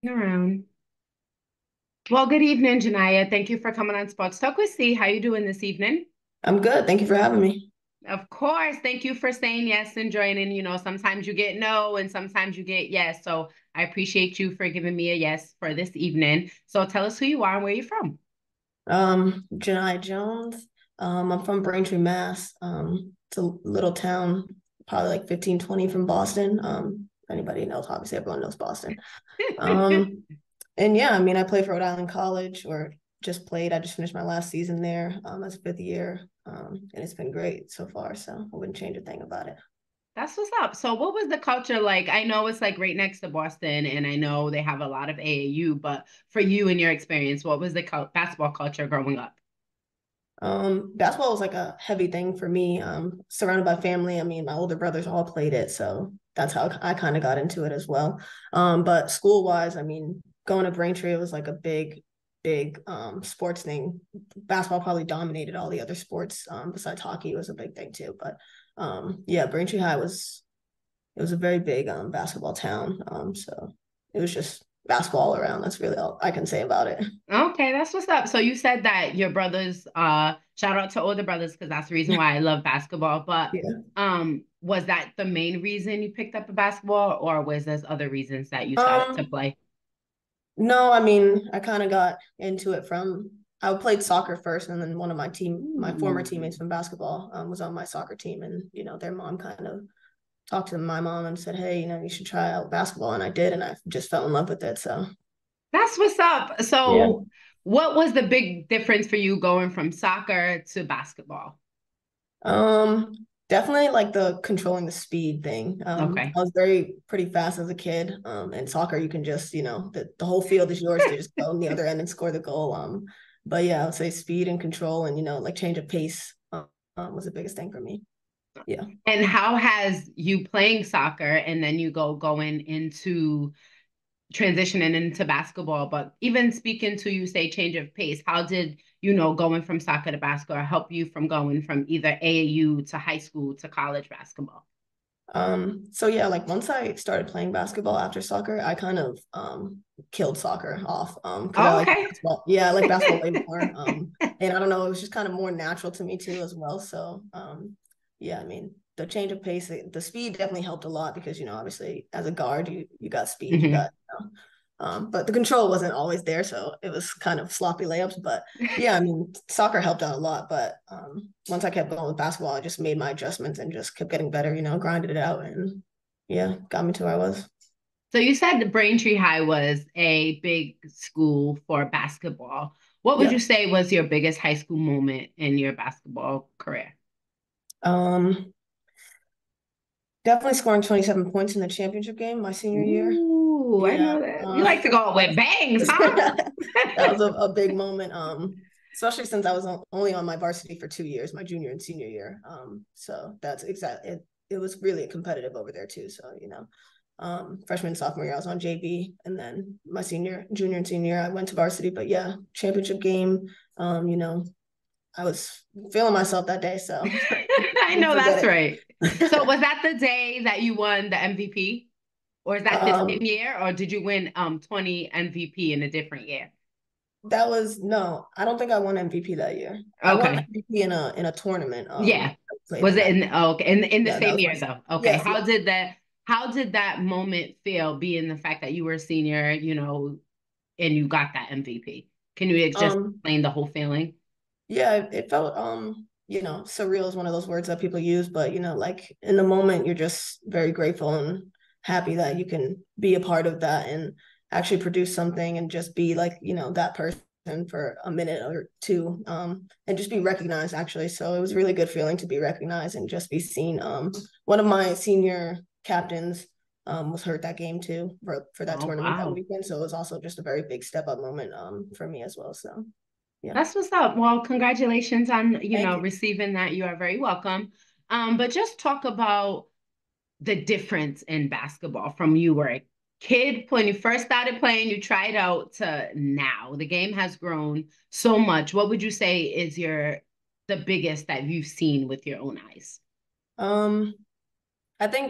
Around. Well, good evening, Janaya. Thank you for coming on Sports Talk with C. How you doing this evening? I'm good. Thank you for having me. Of course. Thank you for saying yes and joining. Sometimes you get no and sometimes you get yes. So I appreciate you for giving me a yes for this evening. So tell us who you are and where you're from. Janai Jones. I'm from Braintree, Mass. It's a little town, probably like 15, 20 from Boston. If anybody knows, obviously everyone knows Boston. Um, and yeah, I mean, I played for Rhode Island College or just played. I just finished my last season there, as a fifth year. And it's been great so far. So I wouldn't change a thing about it. That's what's up. So what was the culture like? I know it's like right next to Boston and I know they have a lot of AAU, but for you and your experience, what was the basketball culture growing up? Basketball was like a heavy thing for me. Surrounded by family. I mean, my older brothers all played it, so that's how I kind of got into it as well. But school wise, I mean, going to Braintree, it was like a big sports thing. Basketball probably dominated all the other sports. Besides hockey was a big thing too. But yeah, Braintree High was it was a very big basketball town. So it was just basketball all around. That's really all I can say about it. Okay, that's what's up. So you said that your brothers, shout out to older brothers because that's the reason why I love basketball. But Yeah. was that the main reason you picked up a basketball, or was there other reasons that you started to Um, play? No, I mean, I kind of got into it from I played soccer first, and then one of my former Ooh. teammates from basketball, was on my soccer team, and their mom kind of talked to my mom and said, "Hey, you should try out basketball," and I did, and I just fell in love with it. So That's what's up. yeah, So what was the big difference for you going from soccer to basketball? um, definitely like the controlling the speed thing. Okay. I was very pretty fast as a kid. In soccer, you can just the whole field is yours to just go on the other end and score the goal. But yeah, I would say speed and control, and like change of pace. Was the biggest thing for me. Yeah. And how has you playing soccer and then you going into transitioning into basketball, but even speaking to you say change of pace, how did going from soccer to basketball help you from going from either AAU to high school to college basketball? So yeah, like once I started playing basketball after soccer, I kind of killed soccer off. Because I Oh, like okay. basketball. Yeah, I like basketball way more. And I don't know, it was just kind of more natural to me too as well. So yeah, I mean the change of pace, the speed definitely helped a lot because obviously as a guard, you got speed, you Hmm. got but the control wasn't always there, so it was kind of sloppy layups. But yeah, I mean, soccer helped out a lot. But once I kept going with basketball, I just made my adjustments and just kept getting better. Grinded it out, and yeah, got me to where I was. So you said the Braintree High was a big school for basketball. What would Yeah. you say was your biggest high school moment in your basketball career? Um, Definitely scoring 27 points in the championship game my senior year. Ooh, I Yeah. know that. You like to go with bangs, huh? That was a big moment. Especially since I was only on my varsity for 2 years, my junior and senior year. So that's exactly it. It was really competitive over there too. So freshman sophomore year I was on JV, and then my junior and senior year I went to varsity. But yeah, championship game. I was feeling myself that day, so I didn't know forget that's right. So it. was that the day that you won the MVP? Or is that the same um, year? Or did you win 20 MVP in a different year? That was no, I don't think I won MVP that year. I won Okay. MVP in a tournament Yeah. I played Was in it that. in okay in the Yeah, that same was year though? Okay. yes, yeah. How did that moment feel being the fact that you were a senior, and you got that MVP? Can you just Um explain the whole feeling? yeah, it felt surreal is one of those words that people use, but like in the moment you're just very grateful and happy that you can be a part of that and actually produce something and just be like, that person for a minute or two, and just be recognized actually. So it was a really good feeling to be recognized and just be seen. One of my senior captains was hurt that game too for that Oh tournament that wow. weekend. So it was also just a very big step up moment for me as well. So yeah. That's what's up. Well, congratulations on, Thank you. receiving that. You are very welcome. But just talk about the difference in basketball from you were a kid when you first started playing, you tried out to now. The game has grown so much. What would you say is the biggest that you've seen with your own eyes? Um, I think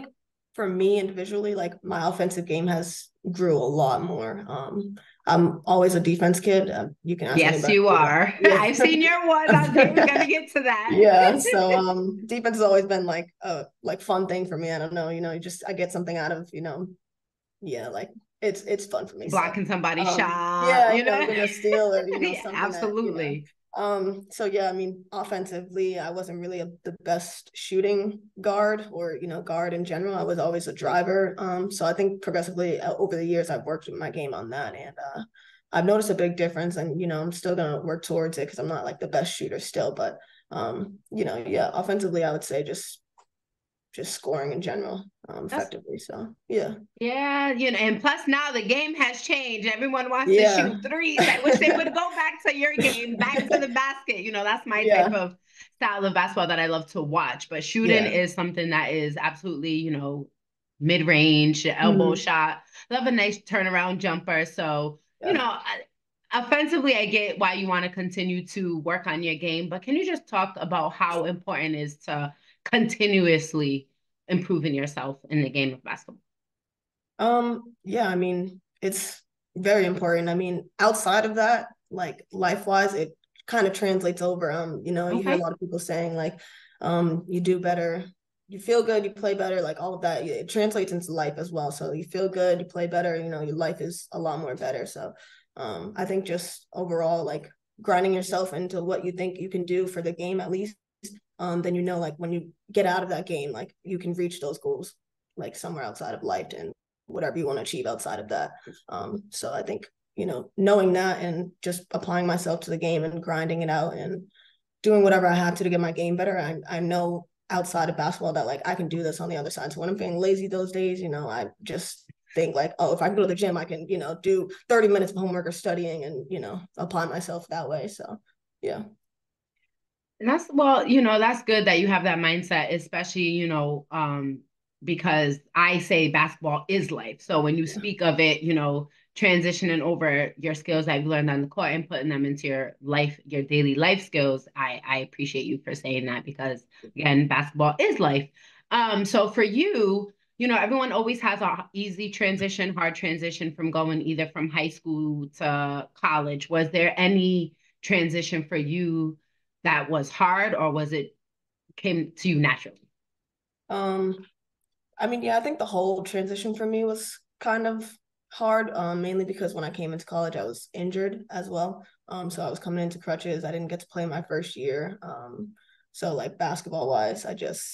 for me individually, like my offensive game has grew a lot more. I'm always a defense kid. You can ask Yes, anybody. you are. Yeah. I've seen your one. Okay, we're gonna get to that. Yeah. So defense has always been like a like fun thing for me. I don't know, you just I get something out of, yeah, like it's fun for me. So Blocking somebody's shot, yeah, you know? getting a steal or Yeah, something that, absolutely. so yeah, I mean, offensively, I wasn't really the best shooting guard or, guard in general. I was always a driver. So I think progressively over the years, I've worked my game on that, and I've noticed a big difference. And I'm still gonna work towards it because I'm not like the best shooter still, but yeah, offensively, I would say just scoring in general, That's effectively. So yeah, Yeah, and plus now the game has changed. Everyone wants to yeah, shoot threes. I wish they would go back to your game, back to the basket. That's my type yeah, of style of basketball that I love to watch. But shooting yeah. is something that is absolutely, mid-range, elbow Mhm. shot. Love a nice turnaround jumper. So, Yeah. offensively, I get why you want to continue to work on your game. But can you just talk about how important it is to continuously improving yourself in the game of basketball? Yeah, I mean, it's very important. I mean, outside of that, like life-wise, it kind of translates over. You hear a Okay. lot of people saying like, you do better, you feel good, you play better, like all of that. It translates into life as well. So you feel good, you play better, your life is a lot more better. So, I think just overall, like grinding yourself into what you think you can do for the game at least, then like when you get out of that game, like you can reach those goals like somewhere outside of life and whatever you want to achieve outside of that. So I think, knowing that and just applying myself to the game and grinding it out and doing whatever I have to get my game better, I know outside of basketball that like I can do this on the other side. So when I'm feeling lazy those days, I just think like, oh, if I can go to the gym, I can, do 30 minutes of homework or studying and, apply myself that way. So yeah. And that's good that you have that mindset, especially, because I say basketball is life. So when you speak of it, transitioning over your skills that you've learned on the court and putting them into your life, your daily life skills, I appreciate you for saying that because again, basketball is life. So for you, everyone always has a easy transition, hard transition from going either from high school to college. Was there any transition for you that was hard, or was it came to you naturally? Um, I mean, yeah, I think the whole transition for me was kind of hard, mainly because when I came into college, I was injured as well. So I was coming into crutches. I didn't get to play my first year. So like basketball wise,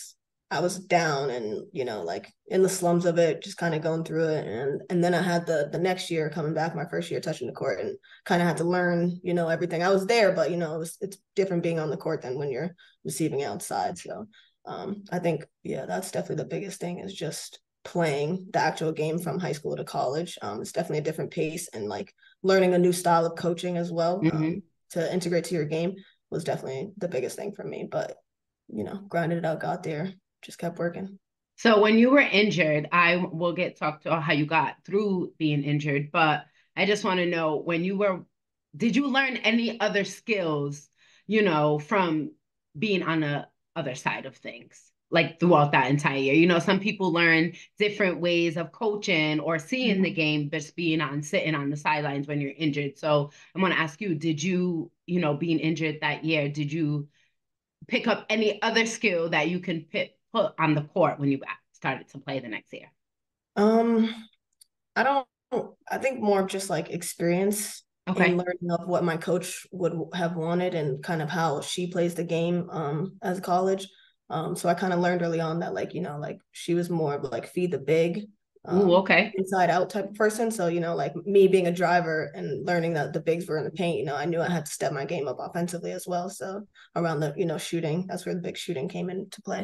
I was down and like in the slums of it, just kind of going through it. And then I had the next year coming back, my first year touching the court, and kind of had to learn, everything. I was there, but it's different being on the court than when you're receiving outside. So I think, yeah, that's definitely the biggest thing is just playing the actual game from high school to college. It's definitely a different pace and like learning a new style of coaching as well, Hmm. to integrate to your game was definitely the biggest thing for me. But, grinded it out, got there, just kept working. So when you were injured, I will get talk to how you got through being injured, but I just want to know did you learn any other skills, from being on the other side of things, like throughout that entire year? Some people learn different ways of coaching or seeing the Mhm. game, just sitting on the sidelines when you're injured. So I want to ask you, did you, being injured that year, did you pick up any other skill that you can put on the court when you started to play the next year? Um, I don't, I think more of just like experience in Okay. learning of what my coach would have wanted and kind of how she plays the game as a college. So I kind of learned early on that like, like she was more of like feed the big Ooh, okay. inside out type of person. So, like me being a driver and learning that the bigs were in the paint, I knew I had to step my game up offensively as well. So around the, shooting, that's where the big shooting came into play.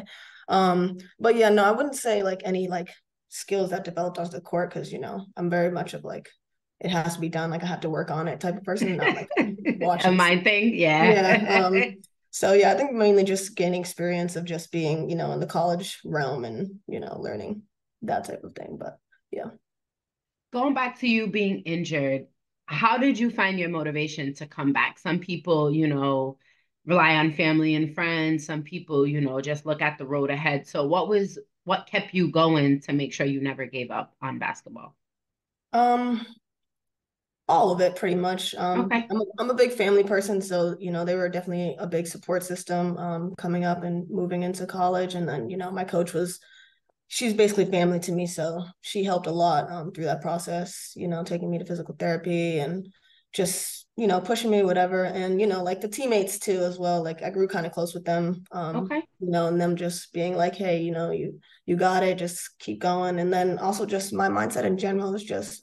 But yeah, no, I wouldn't say like any like skills that developed off the court because I'm very much of like it has to be done, like I have to work on it type of person, not like watch A it. mind thing, Yeah. yeah. So yeah, I think mainly just gaining experience of just being, in the college realm and, learning that type of thing. But yeah. Going back to you being injured, how did you find your motivation to come back? Some people, rely on family and friends. Some people, just look at the road ahead. So what was what kept you going to make sure you never gave up on basketball? Um, all of it pretty much. Okay. I'm a big family person, so they were definitely a big support system coming up and moving into college. And then my coach she's basically family to me, so she helped a lot through that process. Taking me to physical therapy and just pushing me whatever, and like the teammates too as well. Like I grew kind of close with them, Okay. and them just being like, hey, you got it, just keep going. And then also just my mindset in general is just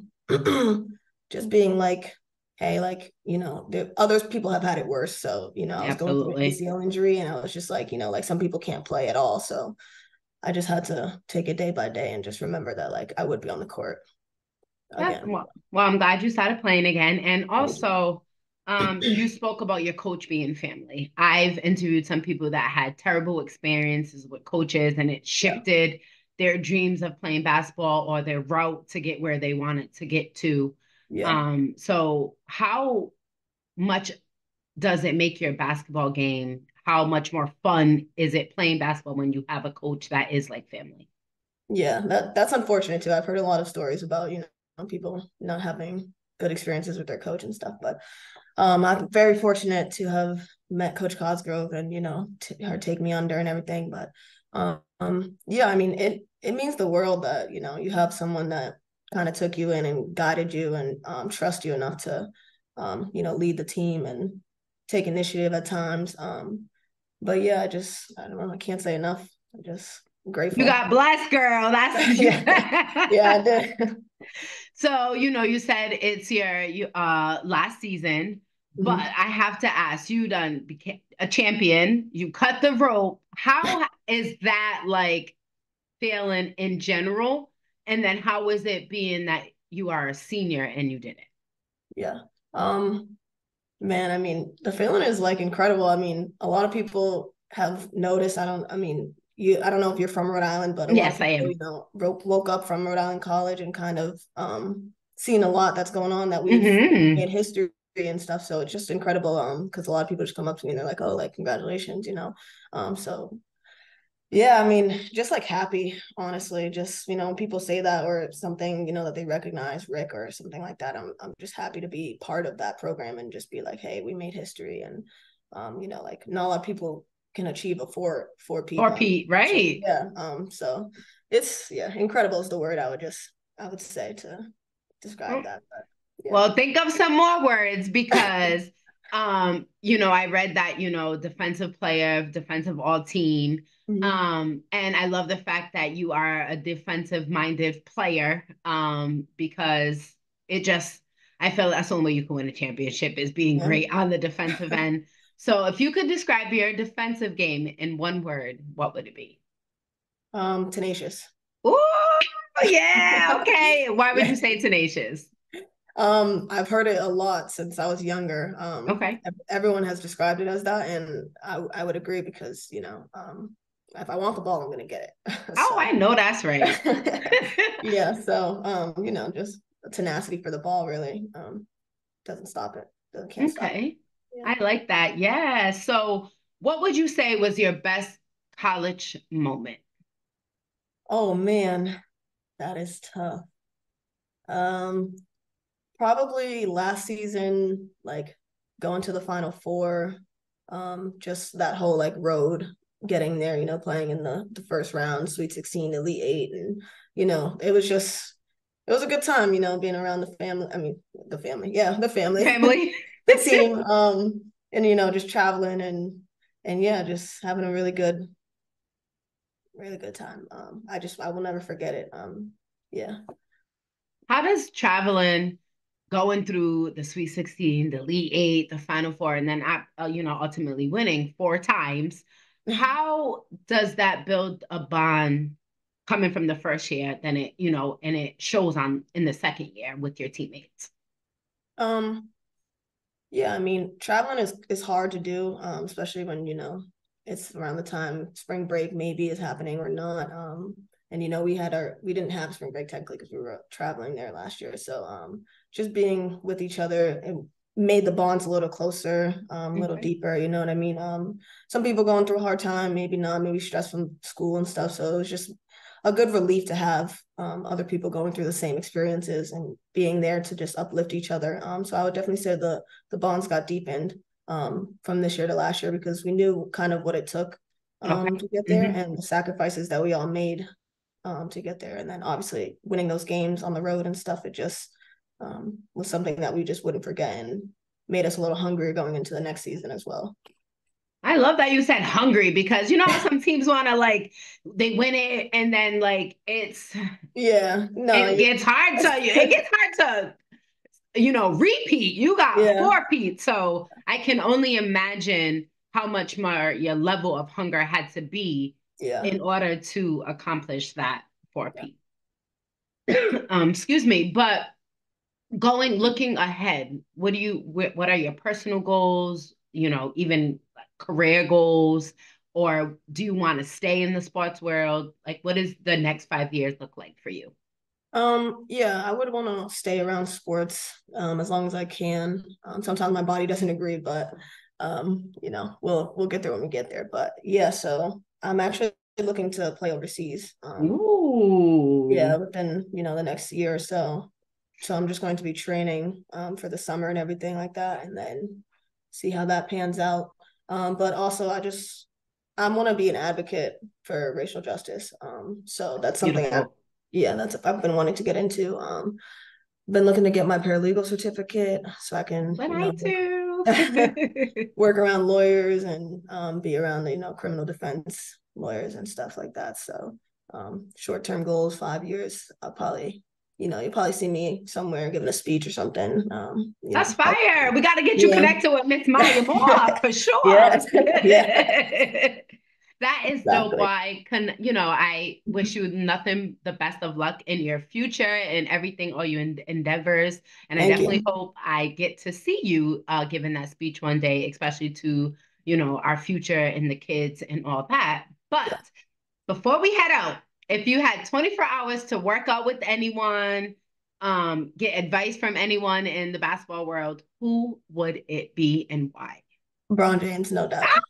just being like, hey, like, others people have had it worse. So, I was going through an Absolutely. ACL injury and I was just like, like some people can't play at all. So I just had to take it day by day and just remember that like I would be on the court Yeah, again. well, I'm glad you started playing again. And Thank you. also, you spoke about your coach being family. I've interviewed some people that had terrible experiences with coaches, and it Yeah. shifted their dreams of playing basketball or their route to get where they wanted to get to. Yeah. So how much does it make your basketball game? How much more fun is it playing basketball when you have a coach that is like family? Yeah. That's unfortunate too. I've heard a lot of stories about, people not having good experiences with their coach and stuff. But I'm very fortunate to have met Coach Cosgrove and her take me under and everything. But yeah, I mean it means the world that you have someone that kind of took you in and guided you and trust you enough to lead the team and take initiative at times. But yeah, I don't know, I can't say enough. I'm just You grateful. got blessed, girl. That's Yeah, yeah, I did. so, you said it's your last season, but Mhm. I have to ask, you done became a champion, you cut the rope. How is that like feeling in general? And then how is it being that you are a senior and you did it? Yeah. Um, Man, I mean, the feeling is like incredible. I mean, a lot of people have noticed. I don't know if you're from Rhode Island, but a lot of Yes, I people, am. woke up from Rhode Island College and kind of seen a lot that's going on that we've Hmm. made history and stuff. So it's just incredible. Because a lot of people just come up to me and they're like, "Oh, like congratulations." So yeah, I mean, just like happy, honestly. Just, when people say that or something, that they recognize Rick or something like that. I'm just happy to be part of that program and just be like, hey, we made history. And like not a lot of people can achieve a four peat Or run. Pete, So right? yeah. So it's incredible is the word I would say to describe that. But yeah. Well, think of some more words because I read that, defensive player, defensive all team. Mhm. And I love the fact that you are a defensive minded player, because it just I feel that's the only way you can win a championship is being Yeah. great on the defensive end. So if you could describe your defensive game in one word, what would it be? Tenacious. Oh, yeah, okay. Why would you Yeah. say tenacious? I've heard it a lot since I was younger. Okay. Everyone has described it as that, and I would agree because if I want the ball, I'm gonna get it. Oh, I So know that's right. yeah, so just tenacity for the ball really doesn't stop it. Can't stop it. Okay. Yeah. I like that. Yeah. So, what would you say was your best college moment? Oh man, that is tough. Um, Probably last season, like going to the Final Four, just that whole like road getting there, playing in the first round, Sweet 16, Elite Eight, and it was a good time, being around the family. I mean, the family, yeah, the family, Family. the team, and just traveling and yeah, just having a really good time. I will never forget it. Yeah. How does traveling, going through the Sweet 16, the Elite Eight, the Final Four, and then ultimately winning four times, how does that build a bond coming from the first year, then and it shows on in the second year with your teammates? Um, Yeah, I mean, traveling is hard to do, especially when, it's around the time spring break maybe is happening or not. And we didn't have spring break technically because we were traveling there last year. So just being with each other and made the bonds a little closer, a little Okay. deeper, you know what I mean? Some people going through a hard time, maybe not, maybe stress from school and stuff. So it was just a good relief to have other people going through the same experiences and being there to just uplift each other. So I would definitely say the bonds got deepened from this year to last year because we knew kind of what it took Okay. to get there Mm-hmm. and the sacrifices that we all made to get there. And then obviously winning those games on the road and stuff, it just was something that we just wouldn't forget and made us a little hungrier going into the next season as well. I love that you said hungry because you know how some teams want to like they win it and then like Yeah, no, it gets hard to it gets hard to repeat. You got yeah, four peat, so I can only imagine how much more your level of hunger had to be yeah, in order to accomplish that four yeah. peat. Excuse me, but looking ahead, what are your personal goals, even like career goals, or do you want to stay in the sports world? Like what does the next 5 years look like for you? Yeah, I would want to stay around sports as long as I can. Sometimes my body doesn't agree, but we'll get there when we get there. But yeah, so I'm actually looking to play overseas. Yeah, Ooh, within, the next year or so. So I'm just going to be training for the summer and everything like that, and then see how that pans out. But also I want to be an advocate for racial justice. So that's something beautiful. that's I've been wanting to get into. Been looking to get my paralegal certificate so I can, But I do. work around lawyers and be around criminal defense lawyers and stuff like that. So short-term goals, 5 years. You'll probably see me somewhere giving a speech or something. That's fire. We got to get you Yeah. connected with Miss Maya Moore for Yeah. sure. Yeah. That is dope. Exactly. I wish you nothing the best of luck in your future and everything, all your endeavors. And I Thank definitely you. hope I get to see you giving that speech one day, especially to, our future and the kids and all that. But Yeah. before we head out, if you had 24 hours to work out with anyone, get advice from anyone in the basketball world, who would it be and why? LeBron James, no doubt.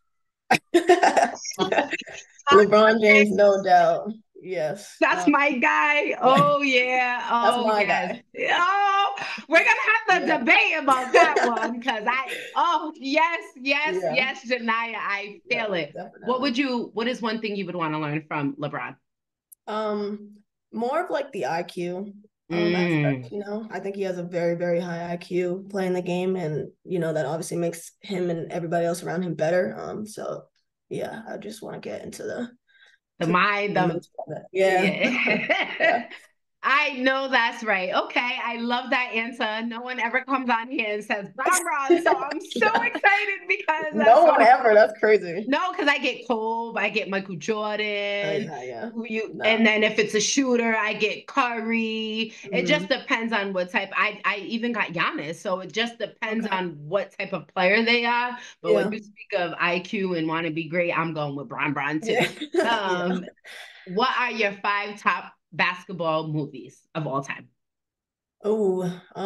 LeBron James, no doubt. Yes. That's my guy. Oh yeah. That's Oh my yes. guy. Oh, we're gonna have to Yeah. debate about that one because oh yes, yes, Yeah. yes, Janaya, I Yeah. feel it. Definitely. What is one thing you would want to learn from LeBron? Um, More of like the IQ aspect, Mm. I think he has a very, very high IQ playing the game, and that obviously makes him and everybody else around him better. So yeah, I just want to get into the The to mind the of mental of it. Yeah. Yeah. yeah. I know that's right. Okay, I love that answer. No one ever comes on here and says Brown Brown, so I'm so Yeah. excited because that's No one so ever. That's crazy. no, because I get Kobe, I get Michael Oh Jordan. yeah, yeah. And No. then if it's a shooter, I get Curry. It just Mhm. depends on what type. I even got Giannis, so it just depends Okay. on what type of player they are. But when Yeah. you speak of IQ and want to be great, I'm going with Bron Bron too. Yeah. Yeah. Um, what are your five top basketball movies of all time? Oh,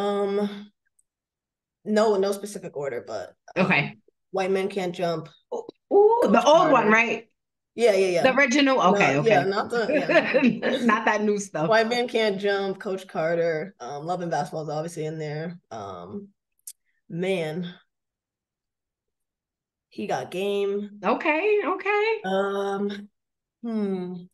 no specific order, but Okay. White Men Can't Jump, Ooh, the Coach old one, Carter. right? Yeah, yeah, The yeah. original. No, Okay, yeah, okay. not the yeah. Not that new stuff. White Man Can't Jump, Coach Carter, Love and Basketball is obviously in there. Man, he got game. Okay, okay. Um, hmm,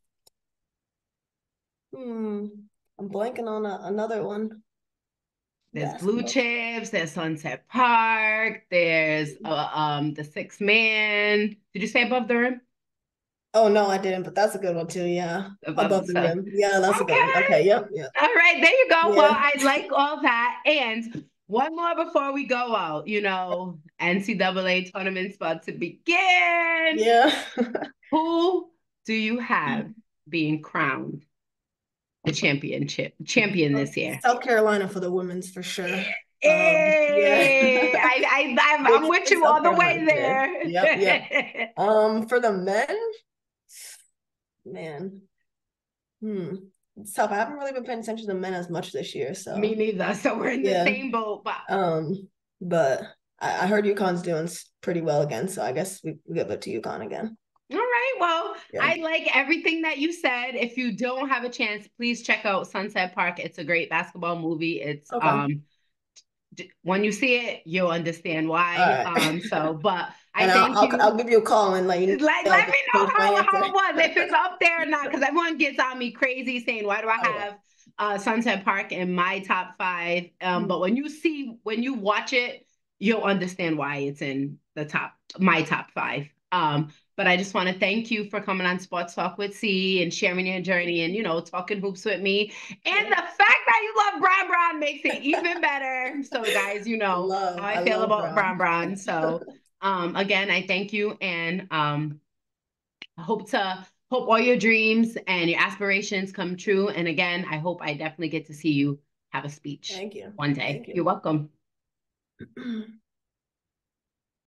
hmm. I'm blanking on another one. There's Blue Basketball. Chips, there's Sunset Park, there's the Sixth Man. Did you say Above the Rim? Oh no, I didn't, but that's a good one too. Yeah, Above Above the so Rim. Yeah, that's a good one. okay. Okay, yep, yep, All right, there you go. Well, yeah, I like all that. And one more before we go out, NCAA tournament's about to begin. yeah. Who do you have being crowned the champion this year? South Carolina for the women's for sure. Yeah. Hey, Big I'm with you South all the Carolina way fan. Yep, yep. there. For the men, man, hmm, it's tough. I haven't really been paying attention to men as much this year, Me so neither. So we're in the yeah. same boat. But Um, but I heard UConn's doing pretty well again, so I guess we give it to UConn again. All right. Well, Yeah. I like everything that you said. If you don't have a chance, please check out Sunset Park. It's a great basketball movie. It's Okay. when you see it, you'll understand All why. right. But I And thank I'll you. give you a call and let you Let know, me know change my answer. how it was, if it's up there or not, because everyone gets on me crazy saying, why do I I will. have Sunset Park in my top five? But when you watch it, you'll understand why it's in my top five. But I just want to thank you for coming on Sports Talk with C and sharing your journey and, talking hoops with me. And Yeah. the fact that you love Bron Bron makes it even better. So guys, you know how I I feel love about Bron Brown. Bron. So again, I thank you, and I hope all your dreams and your aspirations come true. And again, I hope I definitely get to see you have a speech Thank you. one day. Thank You're you. welcome.